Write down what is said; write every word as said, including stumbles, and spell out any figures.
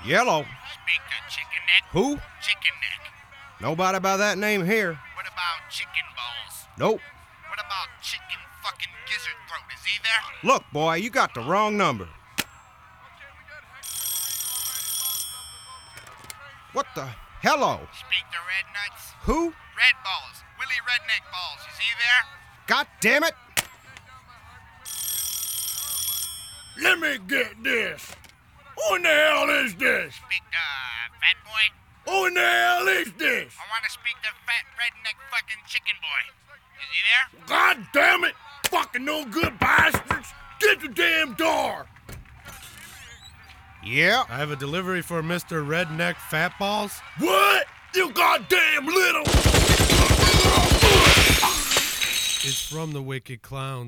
Yellow. Speak to Chicken Neck. Who? Chicken Neck. Nobody by that name here. What about Chicken Balls? Nope. What about Chicken fucking Gizzard Throat? Is he there? Look, boy, you got the wrong number. What the? Hello. Speak to Red Nuts. Who? Red Balls. Willie Redneck Balls. Is he there? God damn it. Let me get this. Who in the hell is this? Speak to uh, Fat Boy. Who in the hell is this? I want to speak to Fat Redneck fucking Chicken Boy. Is he there? God damn it! Fucking no good bastards! Get the damn door! Yeah. I have a delivery for Mister Redneck Fatballs. What? You goddamn little... It's from the Wicked Clowns.